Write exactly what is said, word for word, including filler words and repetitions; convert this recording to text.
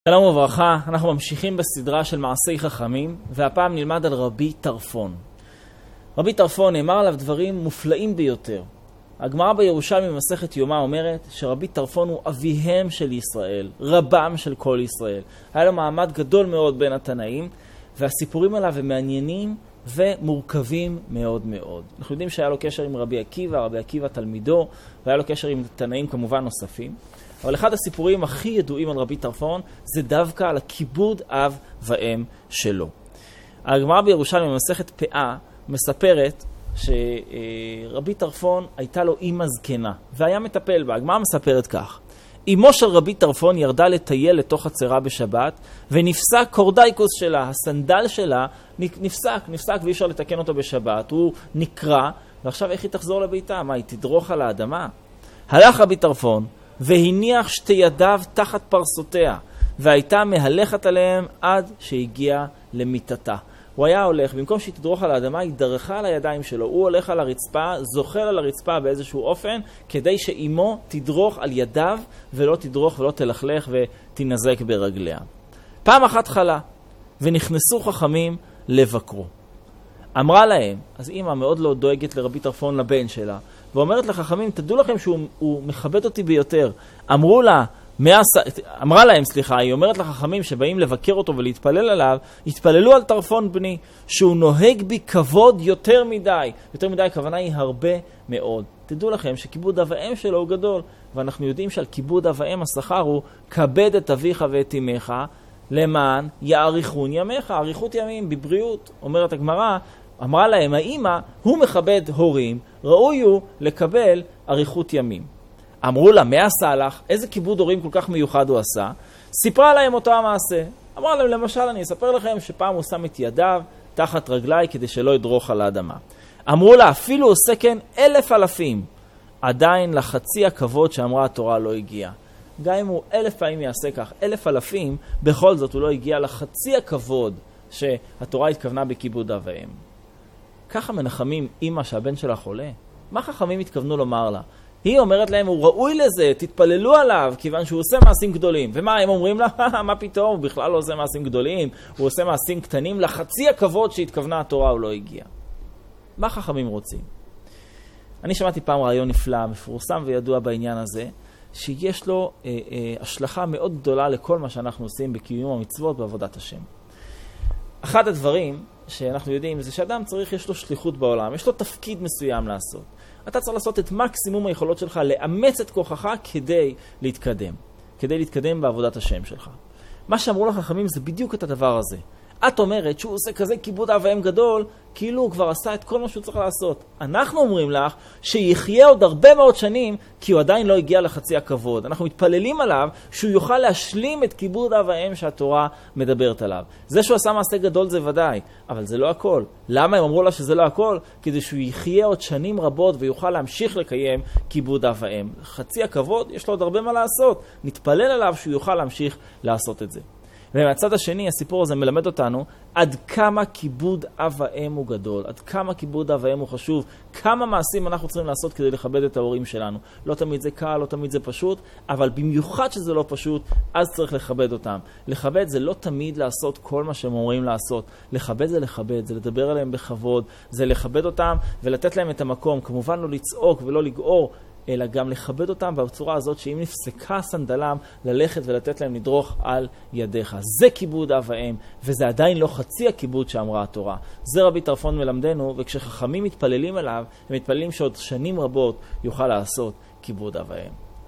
שלום וברכה, אנחנו ממשיכים בסדרה של מעשי חכמים, והפעם נלמד על רבי טרפון. רבי טרפון נאמר עליו דברים מופלאים ביותר. הגמרא בירושלמי במסכת יומא אומרת שרבי טרפון הוא אביהם של ישראל, רבם של כל ישראל. היה לו מעמד גדול מאוד בין התנאים, והסיפורים עליו הם מעניינים ומורכבים מאוד מאוד. אנחנו יודעים שהיה לו קשר עם רבי עקיבא, רבי עקיבא תלמידו, והיה לו קשר עם תנאים כמובן נוספים. אבל אחד הסיפורים הכי ידועים על רבי טרפון זה דווקא על הכיבוד אב ואם שלו. הגמרא בירושלמי במסכת פאה מספרת שרבי טרפון הייתה לו אמא זקנה והיה מטפל בה. הגמרא מספרת כך: אמו של רבי טרפון ירדה לטייל לתוך הצרה בשבת ונפסק קורדייקוס שלה, הסנדל שלה נפסק, נפסק ואי אפשר לתקן אותו בשבת, הוא נקרא, ועכשיו איך היא תחזור לביתה? מה, היא תדרוך על האדמה? הלך רבי טרפון והניח שתי ידיו תחת פרסותיה, והייתה מהלכת עליהם עד שהגיע למיטתה. הוא היה הולך, במקום שהיא תדרוך על האדמה, היא דרכה על הידיים שלו. הוא הולך על הרצפה, זוחל על הרצפה באיזשהו אופן, כדי שאימו תדרוך על ידיו, ולא תדרוך ולא תלכלך ותנזק ברגליה. פעם אחת חלה, ונכנסו חכמים לבקרו. אמרה להם, אז אמא מאוד לא דואגת לרבי טרפון לבן שלה, ואומרת לחכמים, תדעו לכם שהוא מכבד אותי ביותר. אמרו לה, אמרה להם, סליחה, היא אומרת לחכמים שבאים לבקר אותו ולהתפלל עליו, התפללו על טרפון בני, שהוא נוהג בי כבוד יותר מדי. יותר מדי, הכוונה היא הרבה מאוד. תדעו לכם שכיבוד אב ואם שלו הוא גדול, ואנחנו יודעים שעל כיבוד אב ואם השכר הוא, כבד את אביך ואת אמך, למען יאריכון ימיך, אריכות ימים בבריאות. אומרת הגמרא, אמרה להם האמא, הוא מכבד הורים, ראוי הוא לקבל אריכות ימים. אמרו לה, מה עשה לך? איזה כיבוד הורים כל כך מיוחד הוא עשה? סיפרה להם אותו המעשה. אמרה להם, למשל, אני אספר לכם שפעם הוא שם את ידיו תחת רגליי כדי שלא ידרוך על האדמה. אמרו לה, אפילו עושה כן אלף אלפים. עדיין לחצי הכבוד שאמרה התורה לא הגיע. גם אם הוא אלף פעמים יעשה כך, אלף אלפים, בכל זאת הוא לא הגיע לחצי הכבוד שהתורה התכוונה בכיבוד אב ואם. ככה מנחמים אמא שהבן שלה חולה? מה חכמים התכוונו לומר לה? היא אומרת להם, הוא ראוי לזה, תתפללו עליו, כיוון שהוא עושה מעשים גדולים. ומה, הם אומרים לה, מה פתאום, הוא בכלל לא עושה מעשים גדולים, הוא עושה מעשים קטנים, לחצי הכבוד שהתכוונה התורה הוא לא הגיע. מה חכמים רוצים? אני שמעתי פעם רעיון נפלא, מפורסם וידוע בעניין הזה, שיש לו אה, אה, השלכה מאוד גדולה לכל מה שאנחנו עושים בקיום המצוות בעבודת השם. אחד הדברים שאנחנו יודעים זה שאדם צריך, יש לו שליחות בעולם, יש לו תפקיד מסוים לעשות. אתה צריך לעשות את מקסימום היכולות שלך, לאמץ את כוחך כדי להתקדם, כדי להתקדם בעבודת השם שלך. מה שאמרו לחכמים זה בדיוק את הדבר הזה. את אומרת שהוא עושה כזה כיבוד אב ואם גדול, כאילו הוא כבר עשה את כל מה שהוא צריך לעשות. אנחנו אומרים לך שיחיה עוד הרבה מאוד שנים, כי הוא עדיין לא הגיע לחצי הכבוד. אנחנו מתפללים עליו שהוא יוכל להשלים את כיבוד אב ואם שהתורה מדברת עליו. זה שהוא עשה מעשה גדול זה ודאי, אבל זה לא הכל. למה הם אמרו לה שזה לא הכל? כדי שהוא יחיה עוד שנים רבות ויוכל להמשיך לקיים כיבוד אב ואם. חצי הכבוד יש לו עוד הרבה מה לעשות. נתפלל עליו שהוא יוכל להמשיך לעשות את זה. ומהצד השני, הסיפור הזה מלמד אותנו עד כמה כיבוד אב ואם הוא גדול, עד כמה כיבוד אב ואם הוא חשוב, כמה מעשים אנחנו צריכים לעשות כדי לכבד את ההורים שלנו. לא תמיד זה קל, לא תמיד זה פשוט, אבל במיוחד שזה לא פשוט, אז צריך לכבד אותם. לכבד זה לא תמיד לעשות כל מה שהם אומרים לעשות. לכבד זה לכבד, זה לדבר עליהם בכבוד, זה לכבד אותם ולתת להם את המקום. כמובן לא לצעוק ולא לגעור, אלא גם לכבד אותם בצורה הזאת שאם נפסקה סנדלם, ללכת ולתת להם לדרוך על ידיך. זה כיבוד אב ואם, וזה עדיין לא חצי הכיבוד שאמרה התורה. זה רבי טרפון מלמדנו, וכשחכמים מתפללים אליו, הם מתפללים שעוד שנים רבות יוכל לעשות כיבוד אב ואם.